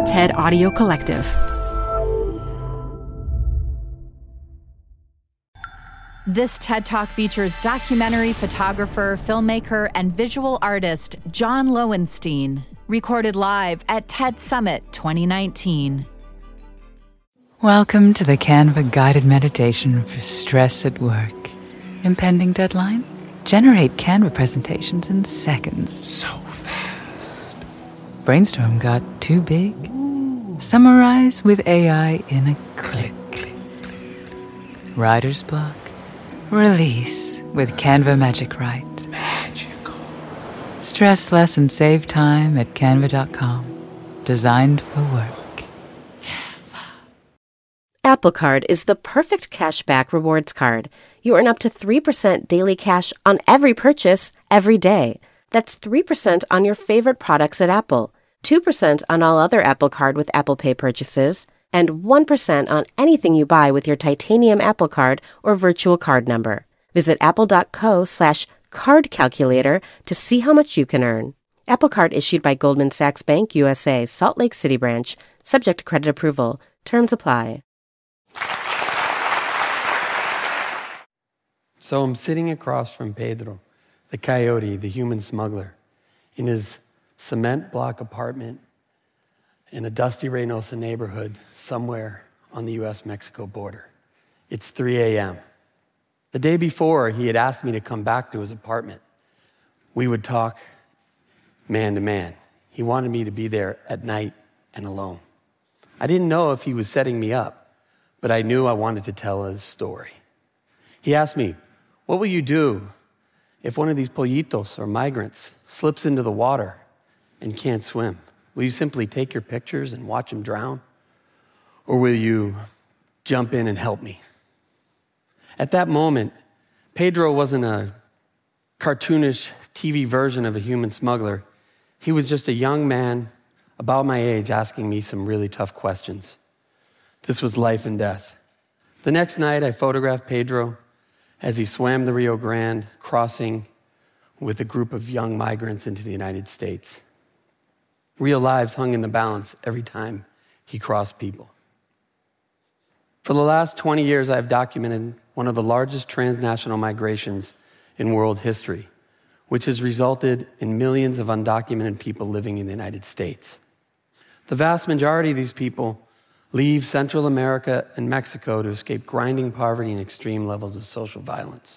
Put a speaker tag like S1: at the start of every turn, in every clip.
S1: TED Audio Collective. This TED Talk features documentary photographer, filmmaker, and visual artist John Lowenstein, recorded live at TED Summit 2019.
S2: Welcome to the Canva guided meditation for stress at work. Impending deadline? Generate Canva presentations in seconds.
S3: So fast.
S2: Brainstorm got too big? Summarize with AI in a click. Writer's block? Release with Canva Magic Write.
S3: Magical.
S2: Stress less and save time at canva.com. Designed for work.
S4: Apple Card is the perfect cashback rewards card. You earn up to 3% daily cash on every purchase, every day. That's 3% on your favorite products at Apple, 2% on all other Apple Card with Apple Pay purchases, and 1% on anything you buy with your titanium Apple Card or virtual card number. Visit apple.co/card calculator to see how much you can earn. Apple Card issued by Goldman Sachs Bank USA, Salt Lake City branch, subject to credit approval. Terms apply.
S5: So I'm sitting across from Pedro, the coyote, the human smuggler, in his cement block apartment in a dusty Reynosa neighborhood somewhere on the U.S.-Mexico border. It's 3 a.m. The day before, he had asked me to come back to his apartment. We would talk man to man. He wanted me to be there at night and alone. I didn't know if he was setting me up, but I knew I wanted to tell his story. He asked me, "What will you do if one of these pollitos or migrants slips into the water and can't swim? Will you simply take your pictures and watch him drown? Or will you jump in and help me?" At that moment, Pedro wasn't a cartoonish TV version of a human smuggler. He was just a young man about my age asking me some really tough questions. This was life and death. The next night, I photographed Pedro as he swam the Rio Grande, crossing with a group of young migrants into the United States. Real lives hung in the balance every time he crossed people. For the last 20 years, I've documented one of the largest transnational migrations in world history, which has resulted in millions of undocumented people living in the United States. The vast majority of these people leave Central America and Mexico to escape grinding poverty and extreme levels of social violence.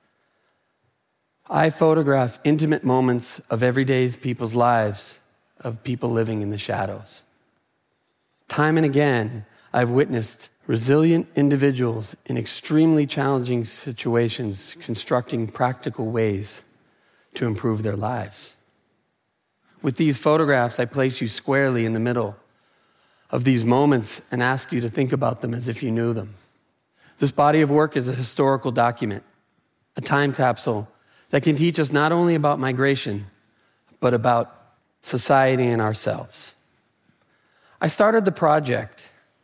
S5: I photograph intimate moments of everyday people's lives, of people living in the shadows. Time and again, I've witnessed resilient individuals in extremely challenging situations constructing practical ways to improve their lives. With these photographs, I place you squarely in the middle of these moments and ask you to think about them as if you knew them. This body of work is a historical document, a time capsule that can teach us not only about migration, but about society and ourselves. I started the project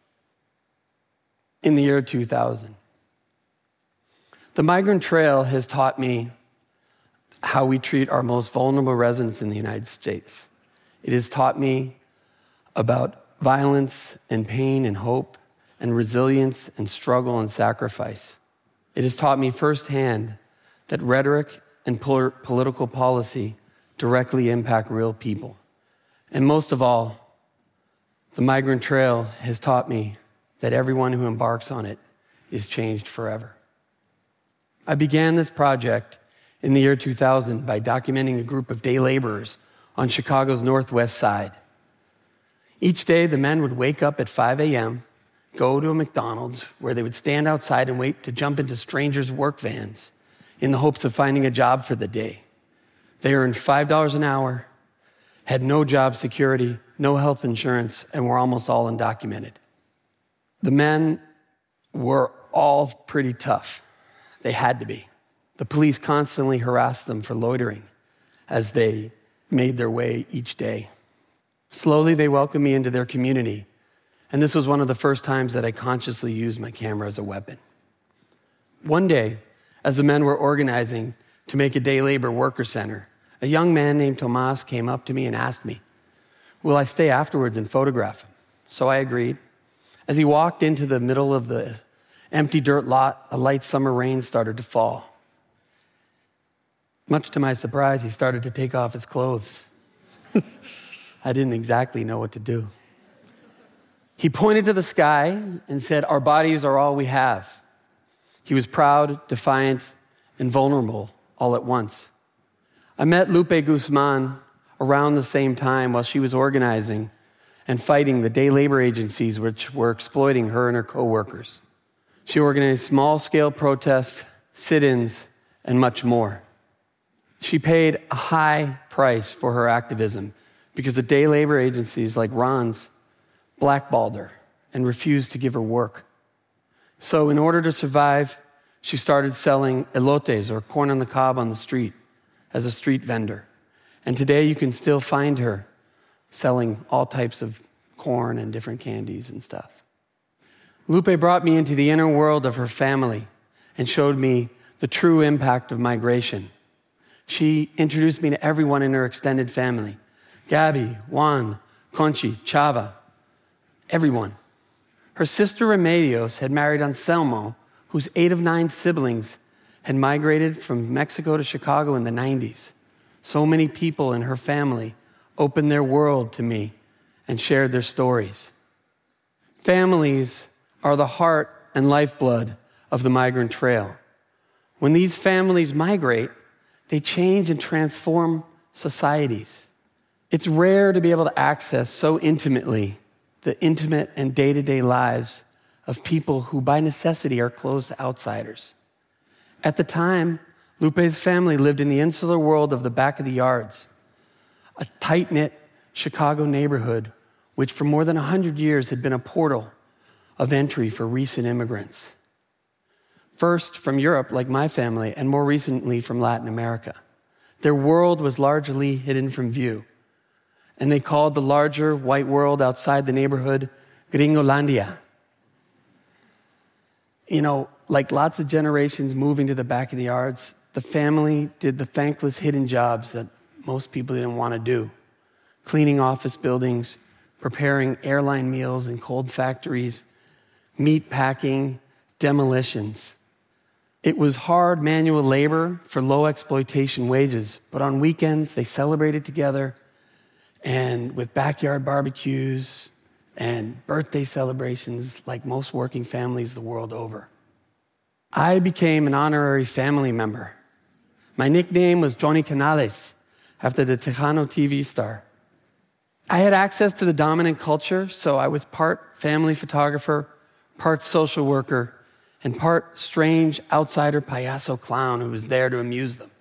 S5: in the year 2000. The Migrant Trail has taught me how we treat our most vulnerable residents in the United States. It has taught me about violence and pain and hope and resilience and struggle and sacrifice. It has taught me firsthand that rhetoric and political policy directly impact real people. And most of all, the Migrant Trail has taught me that everyone who embarks on it is changed forever. I began this project in the year 2000 by documenting a group of day laborers on Chicago's Northwest Side. Each day, the men would wake up at 5 a.m., go to a McDonald's where they would stand outside and wait to jump into strangers' work vans in the hopes of finding a job for the day. They earned $5 an hour, had no job security, no health insurance, and were almost all undocumented. The men were all pretty tough. They had to be. The police constantly harassed them for loitering as they made their way each day. Slowly, they welcomed me into their community, and this was one of the first times that I consciously used my camera as a weapon. One day, as the men were organizing to make a day labor worker center, a young man named Tomas came up to me and asked me, "Will I stay afterwards and photograph him?" so I agreed. As he walked into the middle of the empty dirt lot, a light summer rain started to fall. Much to my surprise, he started to take off his clothes. I didn't exactly know what to do. He pointed to the sky and said, "Our bodies are all we have." He was proud, defiant, and vulnerable all at once. I met Lupe Guzman around the same time while she was organizing and fighting the day labor agencies which were exploiting her and her co-workers. She organized small-scale protests, sit-ins, and much more. She paid a high price for her activism because the day labor agencies like Ron's blackballed her and refused to give her work. So in order to survive, she started selling elotes, or corn on the cob, on the street as a street vendor. And today you can still find her selling all types of corn and different candies and stuff. Lupe brought me into the inner world of her family and showed me the true impact of migration. She introduced me to everyone in her extended family: Gabby, Juan, Conchi, Chava, everyone. Her sister Remedios had married Anselmo, whose 8 of 9 siblings had migrated from Mexico to Chicago in the 90s. So many people in her family opened their world to me and shared their stories. Families are the heart and lifeblood of the migrant trail. When these families migrate, they change and transform societies. It's rare to be able to access so intimately the intimate and day-to-day lives of people who by necessity are closed to outsiders. At the time, Lupe's family lived in the insular world of the back of the yards, a tight-knit Chicago neighborhood which for more than 100 years had been a portal of entry for recent immigrants. First from Europe, like my family, and more recently from Latin America. Their world was largely hidden from view, and they called the larger white world outside the neighborhood Gringolandia. You know, like lots of generations moving to the back of the yards, the family did the thankless hidden jobs that most people didn't want to do. Cleaning office buildings, preparing airline meals in cold factories, meat packing, demolitions. It was hard manual labor for low exploitation wages, but on weekends they celebrated together, and with backyard barbecues and birthday celebrations like most working families the world over. I became an honorary family member. My nickname was Johnny Canales, after the Tejano TV star. I had access to the dominant culture, so I was part family photographer, part social worker, and part strange outsider payaso clown who was there to amuse them.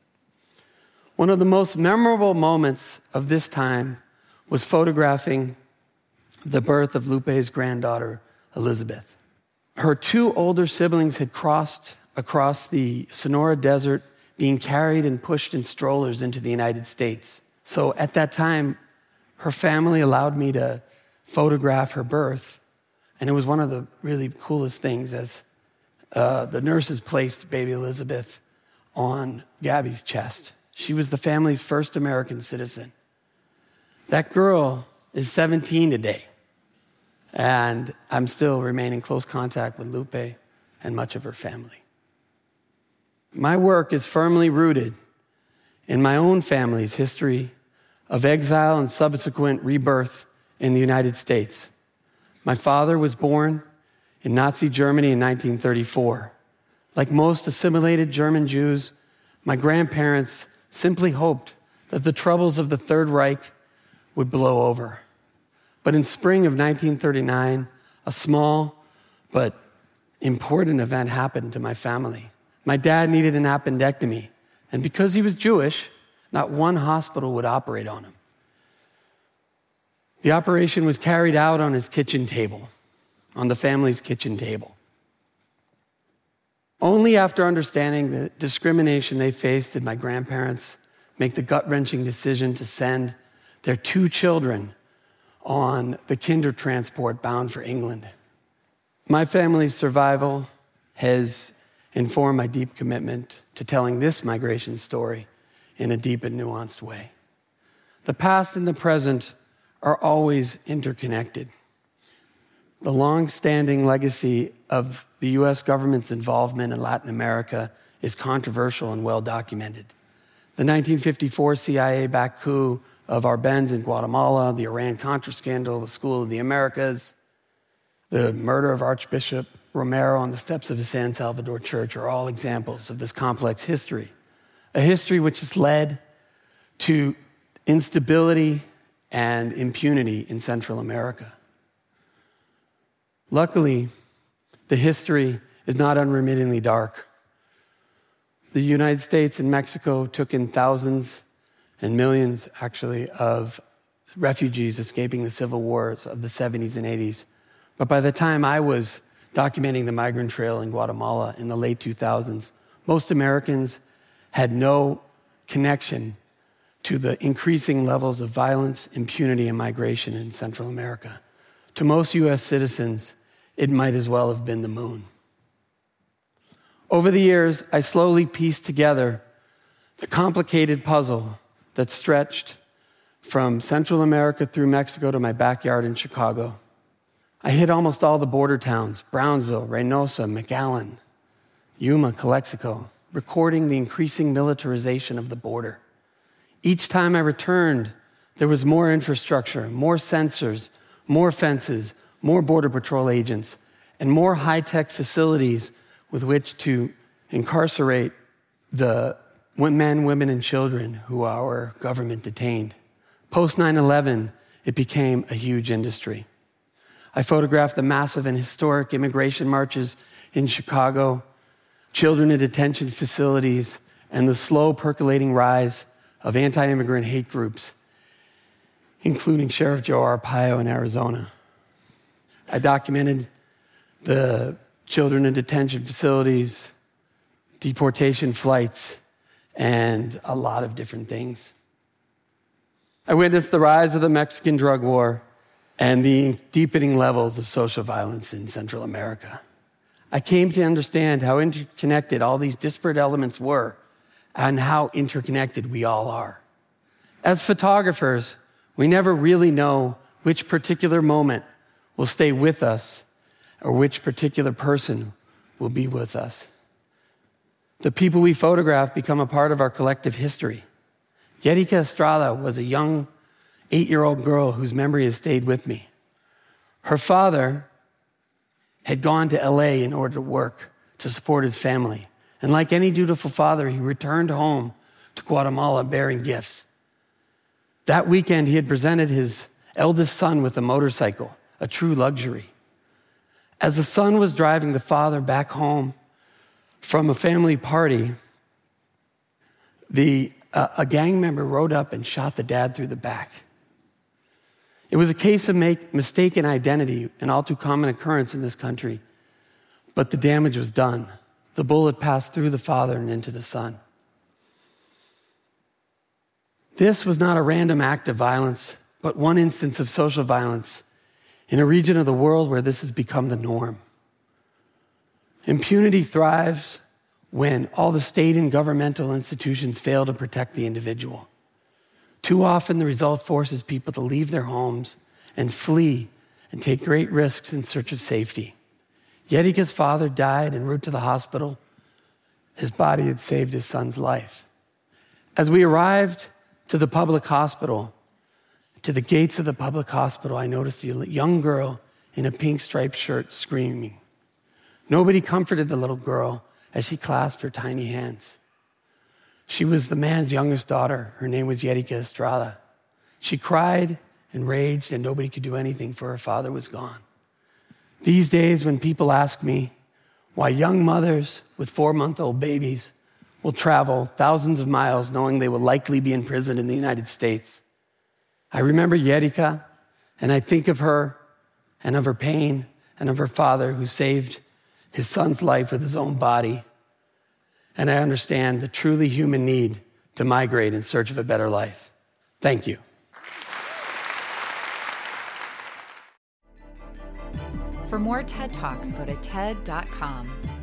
S5: One of the most memorable moments of this time was photographing the birth of Lupe's granddaughter, Elizabeth. Her 2 older siblings had crossed across the Sonora Desert, being carried and pushed in strollers into the United States. So at that time, her family allowed me to photograph her birth, and it was one of the really coolest things as the nurses placed baby Elizabeth on Gabby's chest. She was the family's first American citizen. That girl is 17 today, and I'm still remaining in close contact with Lupe and much of her family. My work is firmly rooted in my own family's history of exile and subsequent rebirth in the United States. My father was born in Nazi Germany in 1934. Like most assimilated German Jews, my grandparents simply hoped that the troubles of the Third Reich would blow over. But in spring of 1939, a small but important event happened to my family. My dad needed an appendectomy, and because he was Jewish, not one hospital would operate on him. The operation was carried out on his kitchen table, on the family's kitchen table. Only after understanding the discrimination they faced did my grandparents make the gut-wrenching decision to send their 2 children on the kinder transport bound for England. My family's survival has informed my deep commitment to telling this migration story in a deep and nuanced way. The past and the present are always interconnected. The long-standing legacy of the U.S. government's involvement in Latin America is controversial and well-documented. The 1954 CIA-backed coup of Arbenz in Guatemala, the Iran-Contra scandal, the School of the Americas, the murder of Archbishop Romero on the steps of the San Salvador Church are all examples of this complex history, a history which has led to instability and impunity in Central America. Luckily, the history is not unremittingly dark. The United States and Mexico took in thousands and millions, actually, of refugees escaping the civil wars of the 70s and 80s. But by the time I was documenting the migrant trail in Guatemala in the late 2000s, most Americans had no connection to the increasing levels of violence, impunity, and migration in Central America. To most U.S. citizens, it might as well have been the moon. Over the years, I slowly pieced together the complicated puzzle that stretched from Central America through Mexico to my backyard in Chicago. I hit almost all the border towns, Brownsville, Reynosa, McAllen, Yuma, Calexico, recording the increasing militarization of the border. Each time I returned, there was more infrastructure, more sensors, more fences, more Border Patrol agents, and more high-tech facilities with which to incarcerate the men, women, and children who our government detained. Post 9/11, it became a huge industry. I photographed the massive and historic immigration marches in Chicago, children in detention facilities, and the slow percolating rise of anti-immigrant hate groups, including Sheriff Joe Arpaio in Arizona. I documented the children in detention facilities, deportation flights, and a lot of different things. I witnessed the rise of the Mexican drug war and the deepening levels of social violence in Central America. I came to understand how interconnected all these disparate elements were and how interconnected we all are. As photographers, we never really know which particular moment will stay with us or which particular person will be with us. The people we photograph become a part of our collective history. Yerica Estrada was a young 8-year-old girl whose memory has stayed with me. Her father had gone to LA in order to work to support his family. And like any dutiful father, he returned home to Guatemala bearing gifts. That weekend, he had presented his eldest son with a motorcycle, a true luxury. As the son was driving the father back home from a family party, a gang member rode up and shot the dad through the back. It was a case of mistaken identity, an all too common occurrence in this country, but the damage was done. The bullet passed through the father and into the son. This was not a random act of violence, but one instance of social violence in a region of the world where this has become the norm. Impunity thrives when all the state and governmental institutions fail to protect the individual. Too often, the result forces people to leave their homes and flee and take great risks in search of safety. Yerica's father died en route to the hospital. His body had saved his son's life. As we arrived to the public hospital, to the gates of the public hospital, I noticed a young girl in a pink striped shirt screaming. Nobody comforted the little girl as she clasped her tiny hands. She was the man's youngest daughter. Her name was Yerica Estrada. She cried and raged, and nobody could do anything, for her father was gone. These days, when people ask me why young mothers with 4-month-old babies will travel thousands of miles knowing they will likely be in prison in the United States, I remember Yerica, and I think of her and of her pain and of her father who saved his son's life with his own body. And I understand the truly human need to migrate in search of a better life. Thank you.
S1: For more TED Talks, go to TED.com.